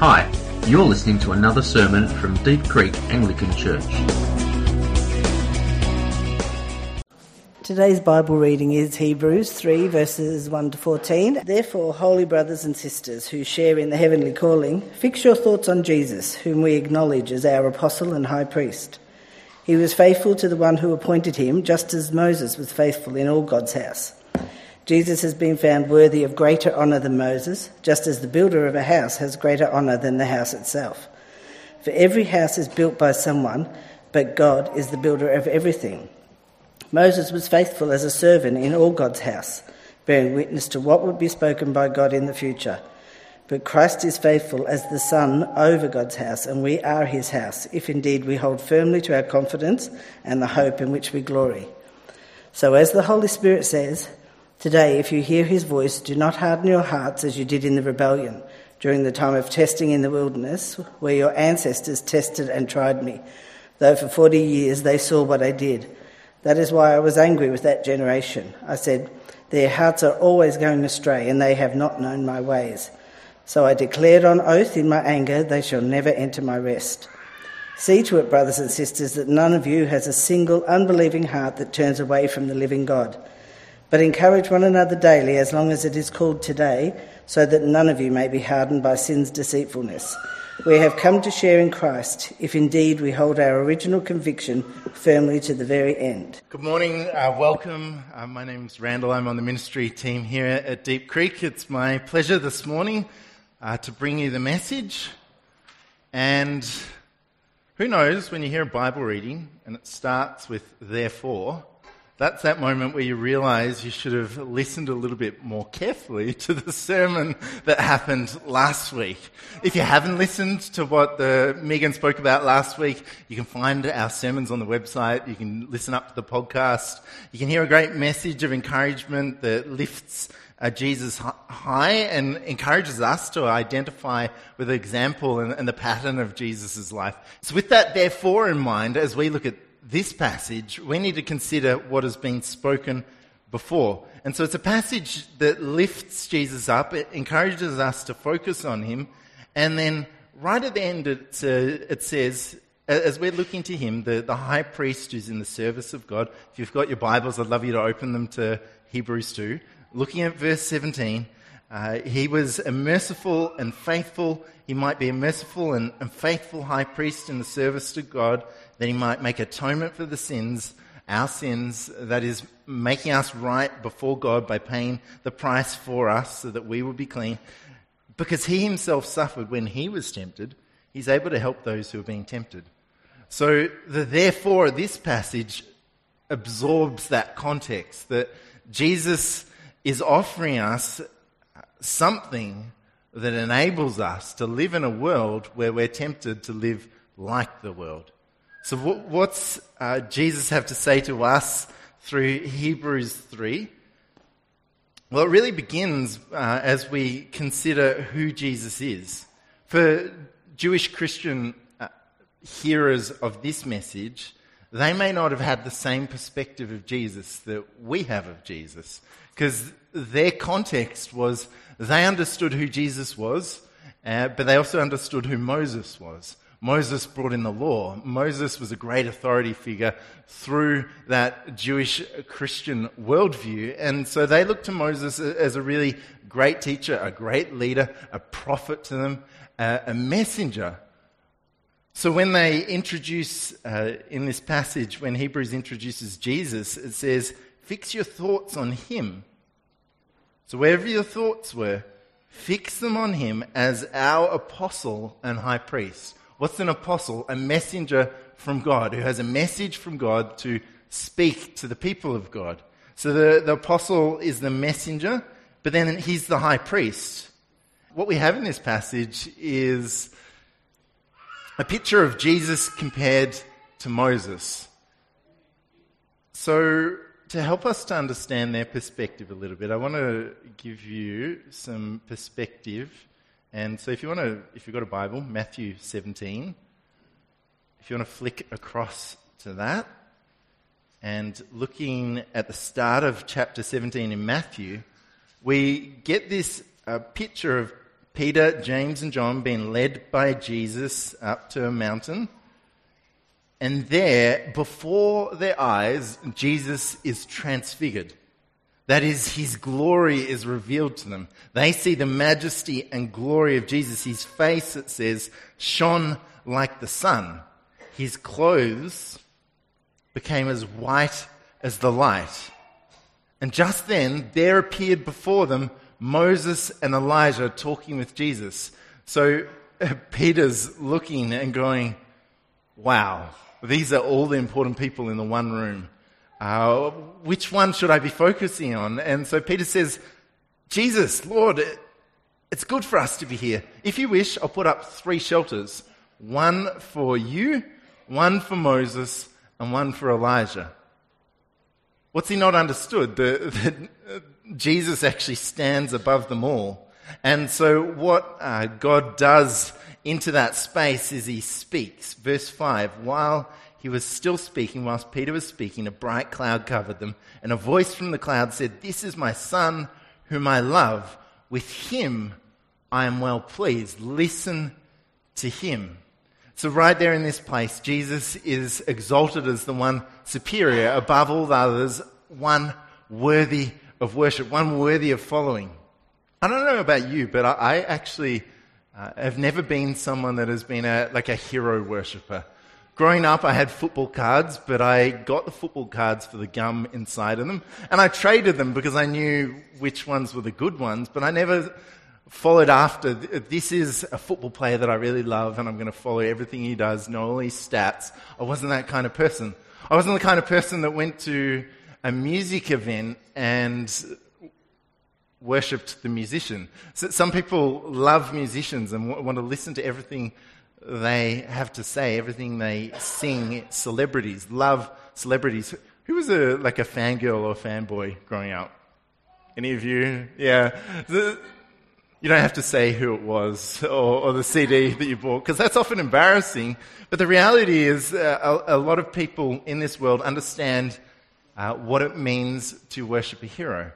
Hi, you're listening to another sermon from Deep Creek Anglican Church. Today's Bible reading is Hebrews 3 verses 1 to 14. Therefore, holy brothers and sisters who share in the heavenly calling, fix your thoughts on Jesus, whom we acknowledge as our apostle and high priest. He was faithful to the one who appointed him, just as Moses was faithful in all God's house. Jesus has been found worthy of greater honour than Moses, just as the builder of a house has greater honour than the house itself. For every house is built by someone, but God is the builder of everything. Moses was faithful as a servant in all God's house, bearing witness to what would be spoken by God in the future. But Christ is faithful as the Son over God's house, and we are his house, if indeed we hold firmly to our confidence and the hope in which we glory. So as the Holy Spirit says, today, if you hear his voice, do not harden your hearts as you did in the rebellion, during the time of testing in the wilderness, where your ancestors tested and tried me, though for 40 years they saw what I did. That is why I was angry with that generation. I said, their hearts are always going astray, and they have not known my ways. So I declared on oath in my anger, they shall never enter my rest. See to it, brothers and sisters, that none of you has a single unbelieving heart that turns away from the living God. But encourage one another daily, as long as it is called today, so that none of you may be hardened by sin's deceitfulness. We have come to share in Christ, if indeed we hold our original conviction firmly to the very end. Good morning, welcome. My name's Randall. I'm on the ministry team here at Deep Creek. It's my pleasure this morning to bring you the message. And who knows, when you hear a Bible reading and it starts with therefore, that's that moment where you realise you should have listened a little bit more carefully to the sermon that happened last week. If you haven't listened to what Megan spoke about last week, you can find our sermons on the website. You can listen up to the podcast. You can hear a great message of encouragement that lifts Jesus high and encourages us to identify with the example and the pattern of Jesus' life. So with that therefore in mind, as we look at this passage, we need to consider what has been spoken before. And so it's a passage that lifts Jesus up, it encourages us to focus on him, and then right at the end it says, as we're looking to him, the high priest who's in the service of God. If you've got your Bibles, I'd love you to open them to Hebrews 2. Looking at verse 17, he was a merciful and faithful. He might be a merciful and faithful high priest in the service to God, that he might make atonement for the sins, our sins, that is, making us right before God by paying the price for us so that we will be clean. Because he himself suffered when he was tempted, he's able to help those who are being tempted. So the therefore of this passage absorbs that context, that Jesus is offering us something that enables us to live in a world where we're tempted to live like the world. So what's Jesus have to say to us through Hebrews 3? Well, it really begins as we consider who Jesus is. For Jewish Christian hearers of this message, they may not have had the same perspective of Jesus that we have of Jesus, because their context was they understood who Jesus was, but they also understood who Moses was. Moses brought in the law. Moses was a great authority figure through that Jewish Christian worldview. And so they looked to Moses as a really great teacher, a great leader, a prophet to them, a messenger. So when they introduce, in this passage, when Hebrews introduces Jesus, it says, fix your thoughts on him. So wherever your thoughts were, fix them on him as our apostle and high priest. What's an apostle? A messenger from God, who has a message from God to speak to the people of God. So the apostle is the messenger, but then he's the high priest. What we have in this passage is a picture of Jesus compared to Moses. So to help us to understand their perspective a little bit, I want to give you some perspective. And so if you've got a Bible, Matthew 17, if you want to flick across to that, and looking at the start of chapter 17 in Matthew, we get this picture of Peter, James, and John being led by Jesus up to a mountain. And there, before their eyes, Jesus is transfigured. That is, his glory is revealed to them. They see the majesty and glory of Jesus. His face, it says, shone like the sun. His clothes became as white as the light. And just then, there appeared before them Moses and Elijah talking with Jesus. So Peter's looking and going, wow, these are all the important people in the one room. Which one should I be focusing on? And so Peter says, Jesus, Lord, it's good for us to be here. If you wish, I'll put up 3 shelters. One for you, one for Moses, and one for Elijah. What's he not understood? That Jesus actually stands above them all. And so what God does into that space is he speaks. Verse 5, while he was still speaking, whilst Peter was speaking, a bright cloud covered them, and a voice from the cloud said, "This is my son whom I love. With him I am well pleased. Listen to him." So right there in this place, Jesus is exalted as the one superior above all the others, one worthy of worship, one worthy of following. I don't know about you, but I actually have never been someone that has been a hero worshipper. Growing up, I had football cards, but I got the football cards for the gum inside of them, and I traded them because I knew which ones were the good ones, but I never followed after. This is a football player that I really love, and I'm going to follow everything he does, know all his stats. I wasn't that kind of person. I wasn't the kind of person that went to a music event and worshipped the musician. So some people love musicians and want to listen to everything they have to say, everything they sing. Celebrities, love celebrities. Who was a fangirl or fanboy growing up? Any of you? Yeah. You don't have to say who it was or the CD that you bought, because that's often embarrassing. But the reality is a lot of people in this world understand what it means to worship a hero.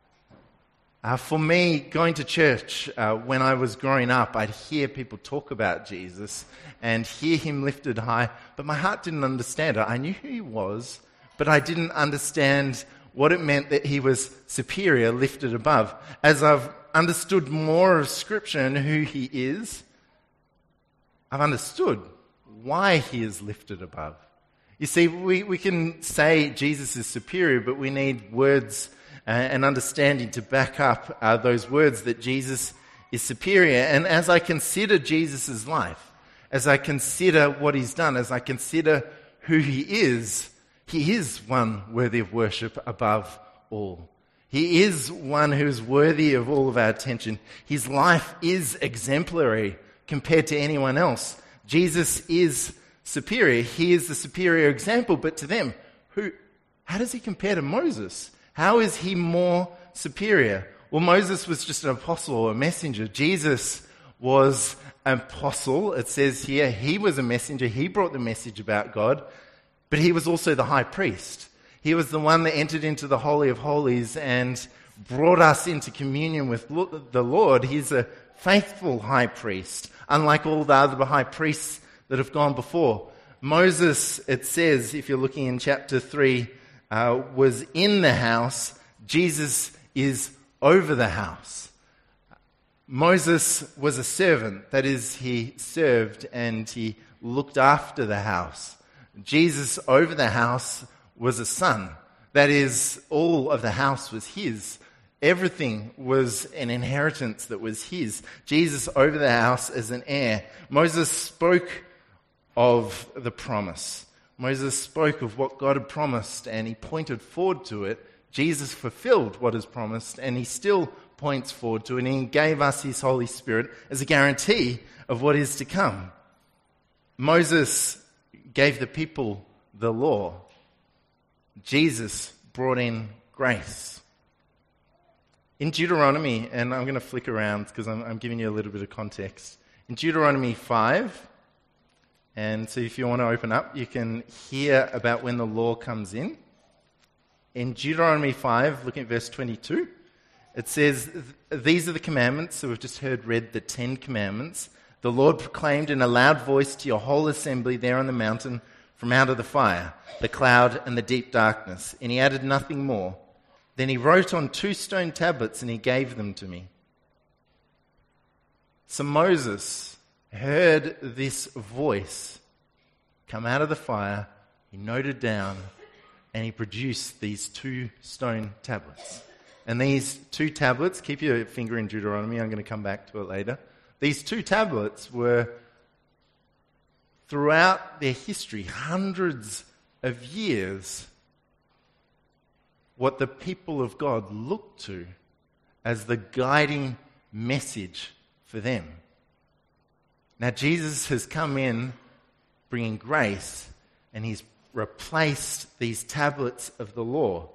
For me, going to church, when I was growing up, I'd hear people talk about Jesus and hear him lifted high, but my heart didn't understand it. I knew who he was, but I didn't understand what it meant that he was superior, lifted above. As I've understood more of Scripture and who he is, I've understood why he is lifted above. You see, we can say Jesus is superior, but we need words and understanding to back up those words that Jesus is superior. And as I consider Jesus' life, as I consider what he's done, as I consider who he is one worthy of worship above all. He is one who is worthy of all of our attention. His life is exemplary compared to anyone else. Jesus is superior. He is the superior example, but to them, how does he compare to Moses? How is he more superior? Well, Moses was just an apostle or a messenger. Jesus was an apostle. It says here he was a messenger. He brought the message about God, but he was also the high priest. He was the one that entered into the Holy of Holies and brought us into communion with the Lord. He's a faithful high priest, unlike all the other high priests that have gone before. Moses, it says, if you're looking in chapter 3, was in the house. Jesus is over the house. Moses was a servant. That is, he served and he looked after the house. Jesus over the house was a son. That is, all of the house was his. Everything was an inheritance that was his. Jesus over the house as an heir. Moses spoke of the promise. Moses spoke of what God had promised and he pointed forward to it. Jesus fulfilled what is promised and he still points forward to it, and he gave us his Holy Spirit as a guarantee of what is to come. Moses gave the people the law. Jesus brought in grace. In Deuteronomy, and I'm going to flick around because I'm giving you a little bit of context. In Deuteronomy 5, and so if you want to open up, you can hear about when the law comes in. In Deuteronomy 5, looking at verse 22, It says, these are the commandments. So we've just heard read the 10 commandments. The Lord proclaimed in a loud voice to your whole assembly there on the mountain from out of the fire, the cloud and the deep darkness. And he added nothing more. Then he wrote on 2 stone tablets and he gave them to me. So Moses heard this voice come out of the fire. He noted down and he produced these 2 stone tablets. And these 2 tablets, keep your finger in Deuteronomy, I'm going to come back to it later. These 2 tablets were, throughout their history, hundreds of years, what the people of God looked to as the guiding message for them. Now Jesus has come in bringing grace, and he's replaced these tablets of the law.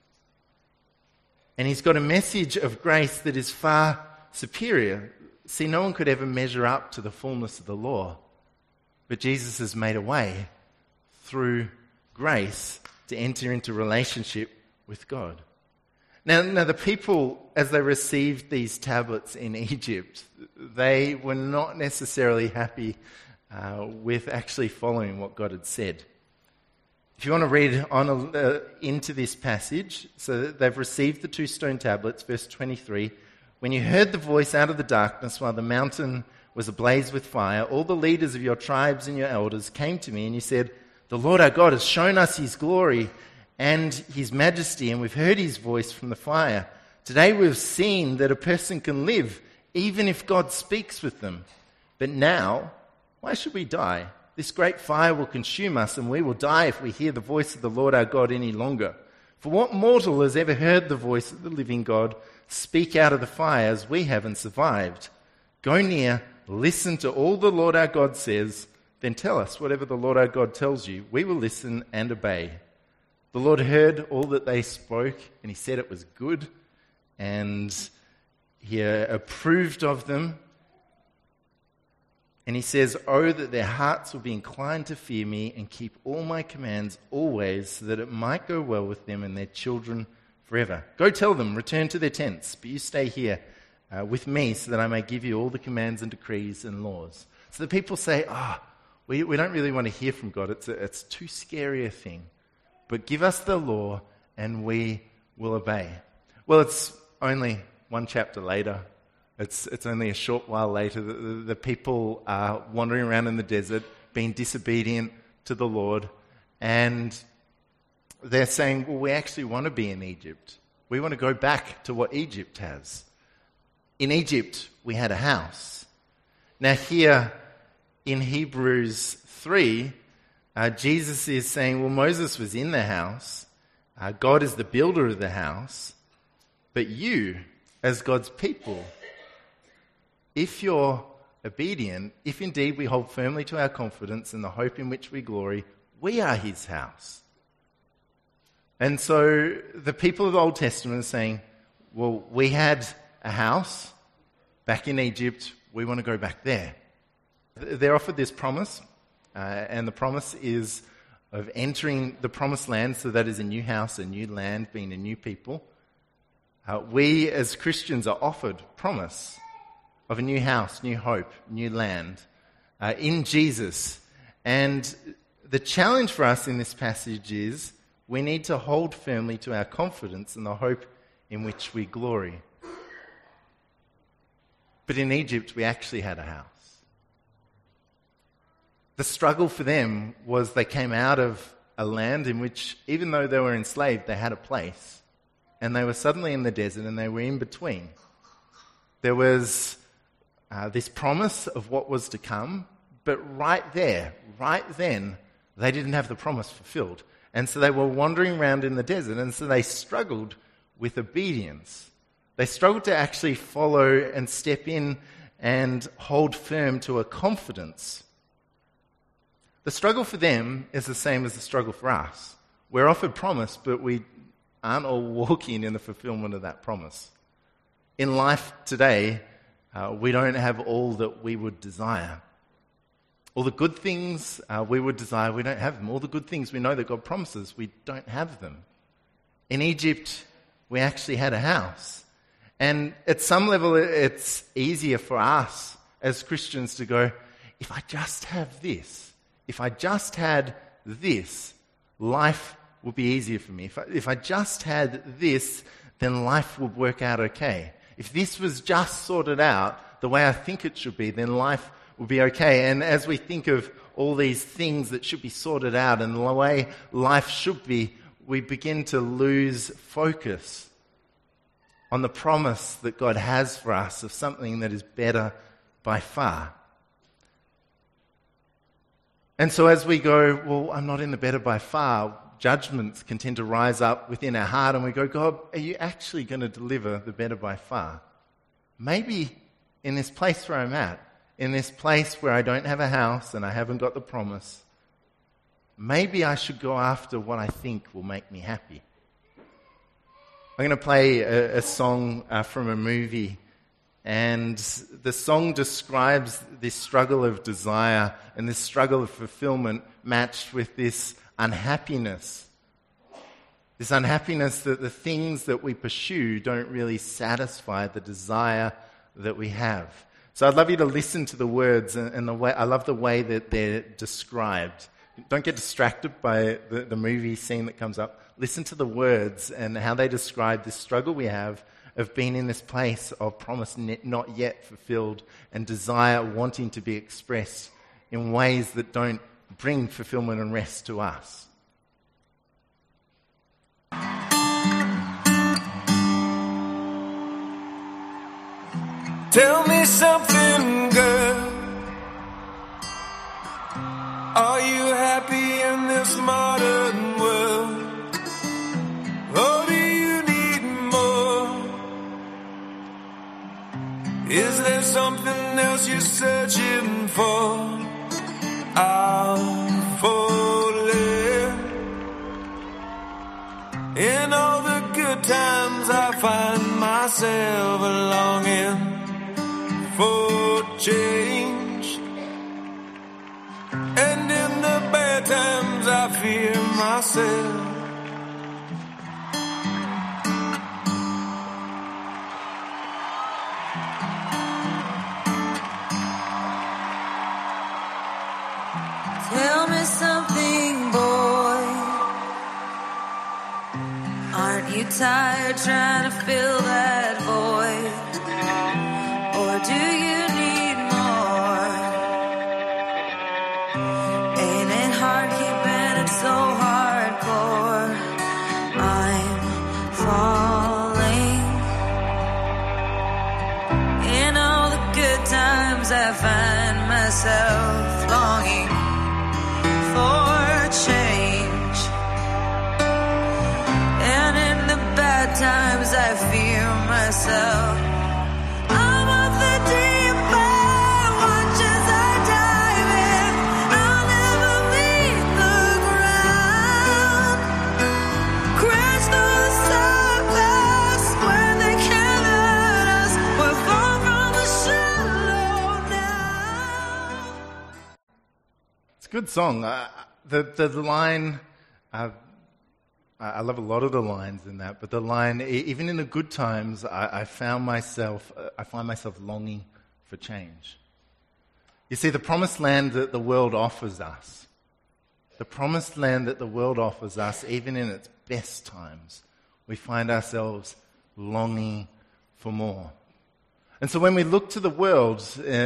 And he's got a message of grace that is far superior. See, no one could ever measure up to the fullness of the law. But Jesus has made a way through grace to enter into relationship with God. Now the people, as they received these tablets in Egypt, they were not necessarily happy with actually following what God had said. If you want to read on into this passage, so they've received the 2 stone tablets, verse 23. When you heard the voice out of the darkness while the mountain was ablaze with fire, all the leaders of your tribes and your elders came to me and you said, the Lord our God has shown us his glory and his majesty, and we've heard his voice from the fire. Today we've seen that a person can live even if God speaks with them. But now, why should we die? This great fire will consume us, and we will die if we hear the voice of the Lord our God any longer. For what mortal has ever heard the voice of the living God speak out of the fire as we have and survived? Go near, listen to all the Lord our God says, then tell us whatever the Lord our God tells you. We will listen and obey. The Lord heard all that they spoke, and he said it was good, and he approved of them. And he says, oh, that their hearts will be inclined to fear me and keep all my commands always, so that it might go well with them and their children forever. Go tell them, return to their tents, but you stay here with me so that I may give you all the commands and decrees and laws. So the people say, we don't really want to hear from God. It's too scary a thing. But give us the law and we will obey. Well, it's only 1 chapter later. It's only a short while later that the people are wandering around in the desert, being disobedient to the Lord, and they're saying, well, we actually want to be in Egypt. We want to go back to what Egypt has. In Egypt, we had a house. Now here in Hebrews 3, Jesus is saying, well, Moses was in the house. God is the builder of the house. But you, as God's people, if you're obedient, if indeed we hold firmly to our confidence and the hope in which we glory, we are his house. And so the people of the Old Testament are saying, well, we had a house back in Egypt, we want to go back there. They're offered this promise, and the promise is of entering the promised land, so that is a new house, a new land, being a new people. We as Christians are offered promise of a new house, new hope, new land in Jesus. And the challenge for us in this passage is we need to hold firmly to our confidence and the hope in which we glory. But in Egypt, we actually had a house. The struggle for them was they came out of a land in which, even though they were enslaved, they had a place. And they were suddenly in the desert and they were in between. There was this promise of what was to come, but right there, right then, they didn't have the promise fulfilled. And so they were wandering around in the desert, and so they struggled with obedience. They struggled to actually follow and step in and hold firm to a confidence. The struggle for them is the same as the struggle for us. We're offered promise, but we aren't all walking in the fulfillment of that promise. In life today, we don't have all that we would desire. All the good things we would desire, we don't have them. All the good things we know that God promises, we don't have them. In Egypt, we actually had a house. And at some level, it's easier for us as Christians to go, if I just have this, if I just had this, life would be easier for me. If I just had this, then life would work out okay. If this was just sorted out the way I think it should be, then life would be okay. And as we think of all these things that should be sorted out and the way life should be, we begin to lose focus on the promise that God has for us of something that is better by far. And so as we go, well, I'm not in the better by far, judgments can tend to rise up within our heart and we go, God, are you actually going to deliver the better by far? Maybe in this place where I'm at, in this place where I don't have a house and I haven't got the promise, maybe I should go after what I think will make me happy. I'm going to play a song from a movie, and the song describes this struggle of desire and this struggle of fulfillment matched with this unhappiness. This unhappiness that the things that we pursue don't really satisfy the desire that we have. So I'd love you to listen to the words and the way. I love the way that they're described. Don't get distracted by the movie scene that comes up. Listen to the words and how they describe this struggle we have of being in this place of promise not yet fulfilled and desire wanting to be expressed in ways that don't bring fulfillment and rest to us. Tell me something, girl. Are you happy in this modern world? Or do you need more? Is there something else you're searching for? I'm falling. In all the good times I find myself longing for change, and in the bad times I fear myself. Tell me something, boy. Aren't you tired trying to fill that void? Or do you need more? Ain't it hard keeping it so hardcore? I'm falling. In all the good times I find myself longing for change, and in the bad times I fear myself. I'm of the deep end, watch as I dive in. I'll never leave the ground. Crash through the surface where they can't hurt us. We're far from the shallow now. It's a good song. The line, I love a lot of the lines in that, but the line, even in the good times, I find myself longing for change. You see, the promised land that the world offers us, even in its best times, we find ourselves longing for more. And so when we look to the world,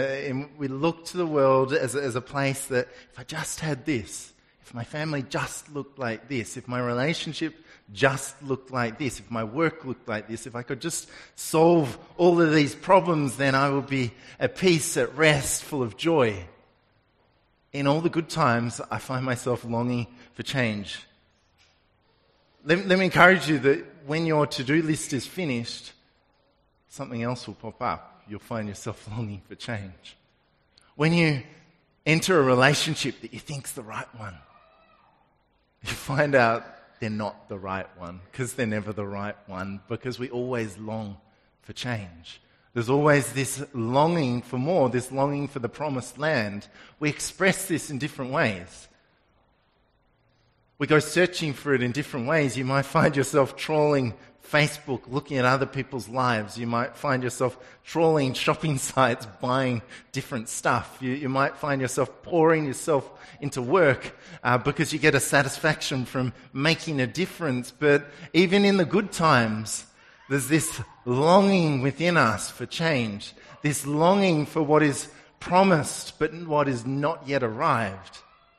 as a place that if I just had this, if my family just looked like this, if my relationship just looked like this, if my work looked like this, if I could just solve all of these problems, then I would be at peace, at rest, full of joy. In all the good times, I find myself longing for change. Let me encourage you that when your to-do list is finished, something else will pop up. You'll find yourself longing for change. When you enter a relationship that you think's the right one, you find out they're not the right one, because they're never the right one, because we always long for change. There's always this longing for more, this longing for the promised land. We express this in different ways. We go searching for it in different ways. You might find yourself trawling Facebook looking at other people's lives. You might find yourself trawling shopping sites, buying different stuff. You might find yourself pouring yourself into work because you get a satisfaction from making a difference. But even in the good times, there's this longing within us for change, this longing for what is promised but what is not yet arrived.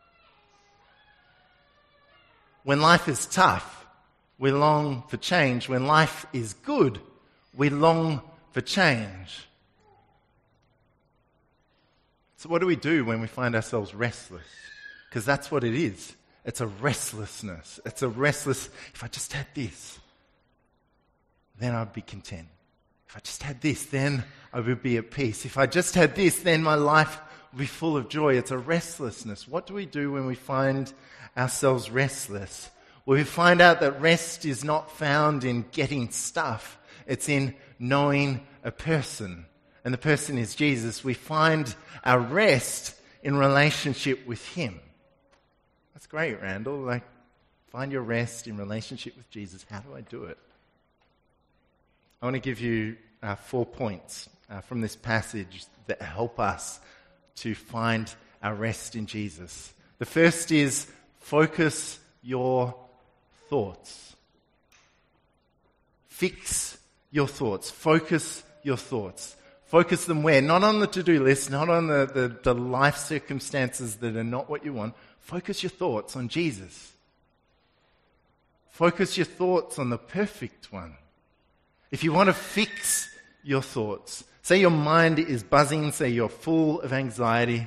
When life is tough, we long for change. When life is good, we long for change. So what do we do when we find ourselves restless? Because that's what it is. It's a restlessness. It's a restless, if I just had this, then I'd be content. If I just had this, then I would be at peace. If I just had this, then my life would be full of joy. It's a restlessness. What do we do when we find ourselves restless? Well, we find out that rest is not found in getting stuff. It's in knowing a person. And the person is Jesus. We find our rest in relationship with Him. That's great, Randall. Find your rest in relationship with Jesus. How do I do it? I want to give you 4 points from this passage that help us to find our rest in Jesus. The first is focus your thoughts. Fix your thoughts. Focus your thoughts. Focus them where? Not on the to-do list, not on the life circumstances that are not what you want. Focus your thoughts on Jesus. Focus your thoughts on the perfect one. If you want to fix your thoughts, say your mind is buzzing, say you're full of anxiety,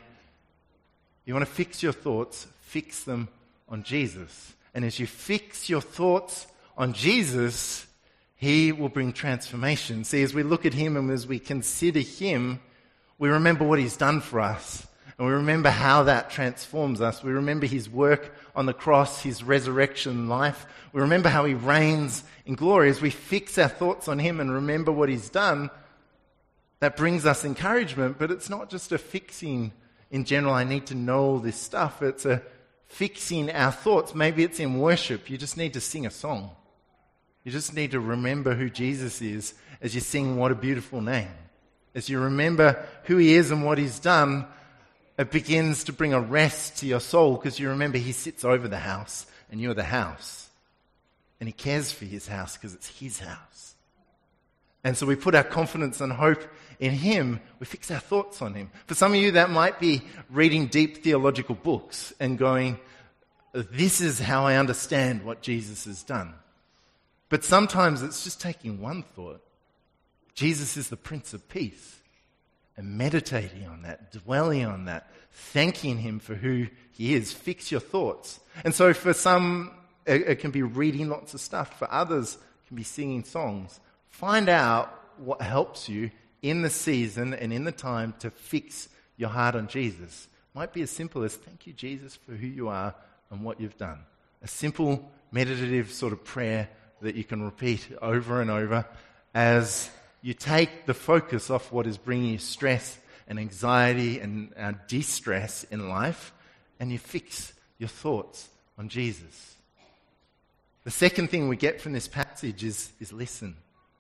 you want to fix your thoughts, fix them on Jesus. And as you fix your thoughts on Jesus, He will bring transformation. See, as we look at Him and as we consider Him, we remember what He's done for us. And we remember how that transforms us. We remember His work on the cross, His resurrection life. We remember how He reigns in glory. As we fix our thoughts on Him and remember what He's done, that brings us encouragement. But it's not just a fixing in general, I need to know all this stuff. It's a fixing our thoughts. Maybe it's in worship. You just need to sing a song. You just need to remember who Jesus is as you sing What a Beautiful Name. As you remember who He is and what He's done, it begins to bring a rest to your soul because you remember He sits over the house and you're the house. And He cares for His house because it's His house. And so we put our confidence and hope in Him. We fix our thoughts on Him. For some of you, that might be reading deep theological books and going, this is how I understand what Jesus has done. But sometimes it's just taking one thought. Jesus is the Prince of Peace. And meditating on that, dwelling on that, thanking Him for who He is. Fix your thoughts. And so for some, it can be reading lots of stuff. For others, it can be singing songs. Find out what helps you in the season and in the time to fix your heart on Jesus. Might be as simple as, thank you, Jesus, for who you are and what you've done. A simple meditative sort of prayer that you can repeat over and over as you take the focus off what is bringing you stress and anxiety and distress in life, and you fix your thoughts on Jesus. The second thing we get from this passage is listen.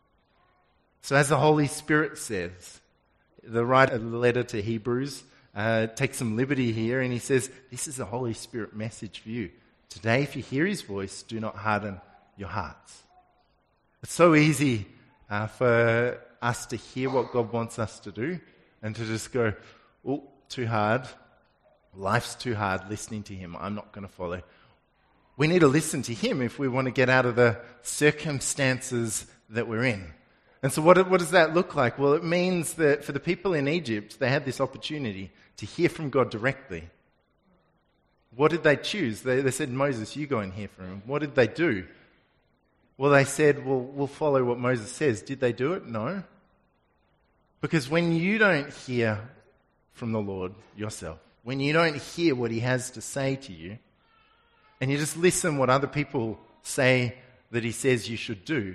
So as the Holy Spirit says, the writer of the letter to Hebrews takes some liberty here, and he says, this is the Holy Spirit message for you. Today, if you hear His voice, do not harden your hearts. It's so easy for us to hear what God wants us to do and to just go, oh, too hard. Life's too hard listening to Him. I'm not going to follow. We need to listen to Him if we want to get out of the circumstances that we're in. And so what does that look like? Well, it means that for the people in Egypt, they had this opportunity to hear from God directly. What did they choose? They said, Moses, you go and hear from Him. What did they do? Well, they said, well, we'll follow what Moses says. Did they do it? No. Because when you don't hear from the Lord yourself, when you don't hear what He has to say to you, and you just listen what other people say that He says you should do,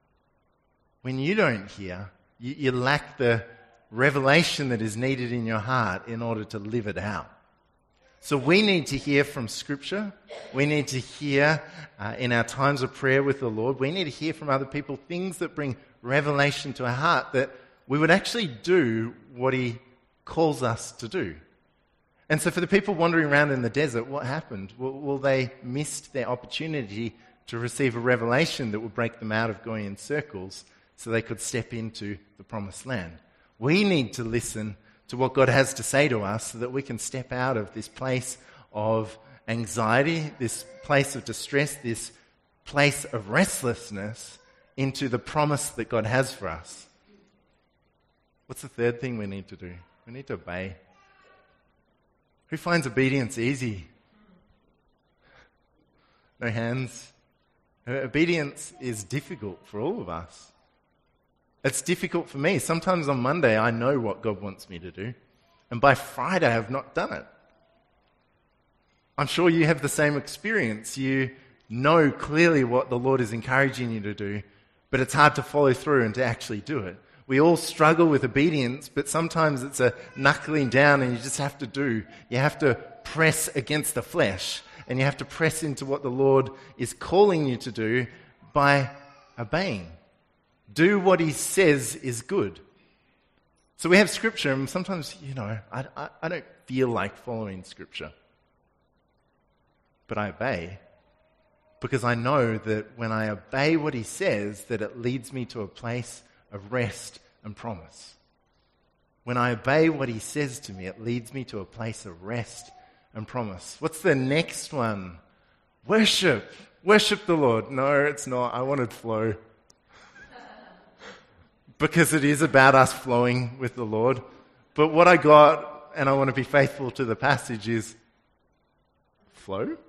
when you don't hear, you lack the revelation that is needed in your heart in order to live it out. So we need to hear from Scripture. We need to hear in our times of prayer with the Lord. We need to hear from other people things that bring revelation to our heart, that we would actually do what He calls us to do. And so for the people wandering around in the desert, what happened? Well, they missed their opportunity to receive a revelation that would break them out of going in circles so they could step into the promised land. We need to listen to what God has to say to us so that we can step out of this place of anxiety, this place of distress, this place of restlessness into the promise that God has for us. What's the third thing we need to do? We need to obey. Who finds obedience easy? No hands. Obedience is difficult for all of us. It's difficult for me. Sometimes on Monday I know what God wants me to do, and by Friday I have not done it. I'm sure you have the same experience. You know clearly what the Lord is encouraging you to do, but it's hard to follow through and to actually do it. We all struggle with obedience, but sometimes it's a knuckling down and you just have to do. You have to press against the flesh, and you have to press into what the Lord is calling you to do by obeying. Do what He says is good. So we have Scripture, and sometimes, I don't feel like following Scripture. But I obey, because I know that when I obey what He says, that it leads me to a place of rest and promise. When I obey what He says to me, it leads me to a place of rest and promise. What's the next one? Worship. Worship the Lord. No, it's not. I wanted flow. Because it is about us flowing with the Lord. But what I got, and I want to be faithful to the passage, is flow.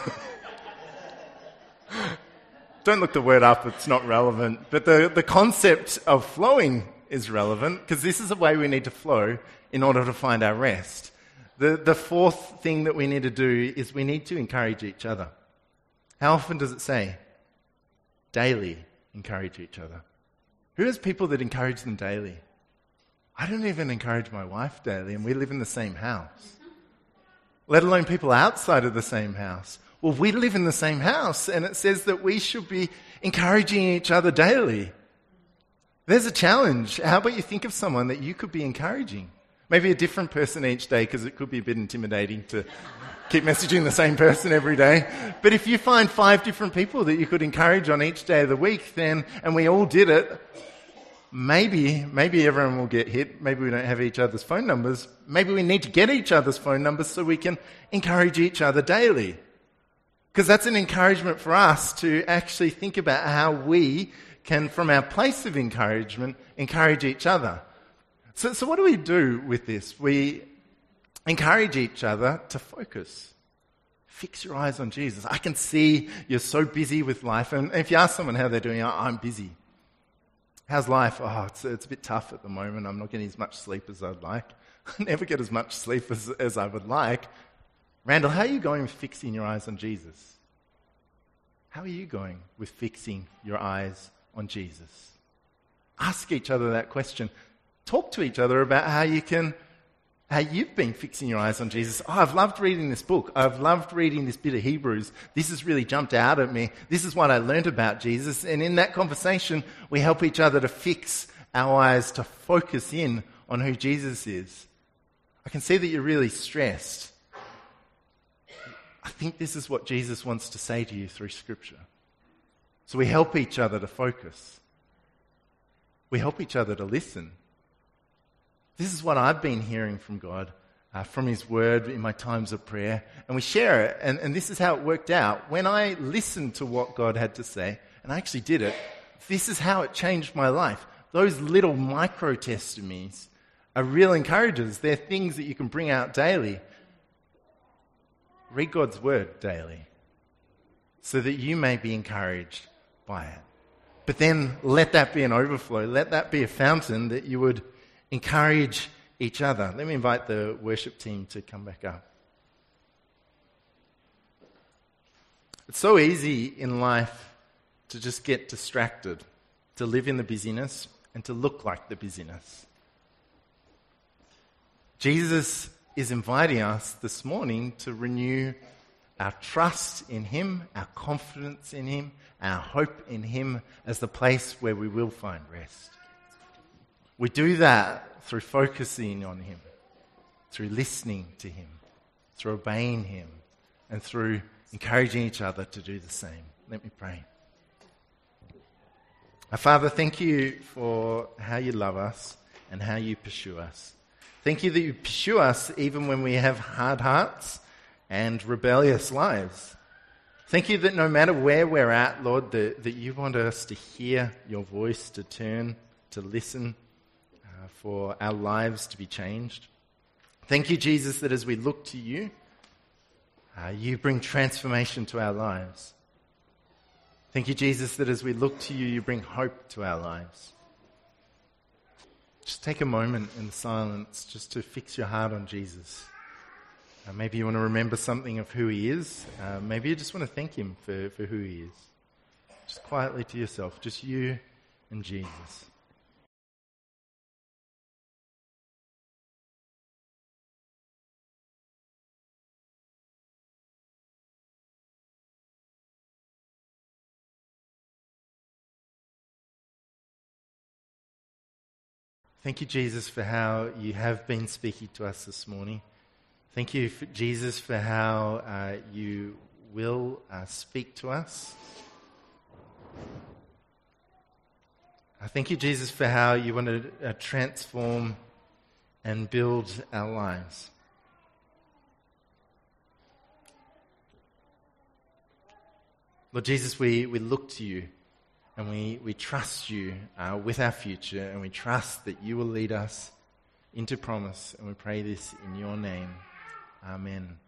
Don't look the word up, it's not relevant. But the concept of flowing is relevant, because this is the way we need to flow in order to find our rest. The fourth thing that we need to do is we need to encourage each other. How often does it say? Daily encourage each other. Who has people that encourage them daily? I don't even encourage my wife daily, and we live in the same house. Let alone people outside of the same house. Well, we live in the same house, and it says that we should be encouraging each other daily. There's a challenge. How about you think of someone that you could be encouraging? Maybe a different person each day, because it could be a bit intimidating to keep messaging the same person every day. But if you find 5 different people that you could encourage on each day of the week, then, and we all did it, maybe everyone will get hit. Maybe we don't have each other's phone numbers. Maybe we need to get each other's phone numbers so we can encourage each other daily. Because that's an encouragement for us to actually think about how we can, from our place of encouragement, encourage each other. So what do we do with this? We encourage each other to focus. Fix your eyes on Jesus. I can see you're so busy with life. And if you ask someone how they're doing, I'm busy. How's life? It's a bit tough at the moment. I'm not getting as much sleep as I'd like. I never get as much sleep as I would like. Randall, how are you going with fixing your eyes on Jesus? How are you going with fixing your eyes on Jesus? Ask each other that question. Talk to each other about how you've been fixing your eyes on Jesus. I've loved reading this book. I've loved reading this bit of Hebrews. This has really jumped out at me. This is what I learned about Jesus. And in that conversation, we help each other to fix our eyes, to focus in on who Jesus is. I can see that you're really stressed. I think this is what Jesus wants to say to you through Scripture. So we help each other to focus. We help each other to listen. This is what I've been hearing from God, from His Word in my times of prayer, and we share it, and this is how it worked out. When I listened to what God had to say, and I actually did it, this is how it changed my life. Those little micro-testimonies are real encouragers. They're things that you can bring out daily. Read God's Word daily, so that you may be encouraged by it. But then let that be an overflow. Let that be a fountain that you would encourage each other. Let me invite the worship team to come back up. It's so easy in life to just get distracted, to live in the busyness and to look like the busyness. Jesus is inviting us this morning to renew our trust in him, our confidence in him, our hope in him as the place where we will find rest. We do that through focusing on him, through listening to him, through obeying him, and through encouraging each other to do the same. Let me pray. Our Father, thank you for how you love us and how you pursue us. Thank you that you pursue us even when we have hard hearts and rebellious lives. Thank you that no matter where we're at, Lord, that you want us to hear your voice, to turn, to listen, for our lives to be changed. Thank you, Jesus, that as we look to you, you bring transformation to our lives. Thank you, Jesus, that as we look to you, you bring hope to our lives. Just take a moment in silence just to fix your heart on Jesus. Maybe you want to remember something of who he is. Maybe you just want to thank him for who he is. Just quietly to yourself, just you and Jesus. Thank you, Jesus, for how you have been speaking to us this morning. Thank you, Jesus, for how you will speak to us. Thank you, Jesus, for how you want to transform and build our lives. Lord Jesus, we look to you. And we trust you with our future, and we trust that you will lead us into promise. And we pray this in your name. Amen.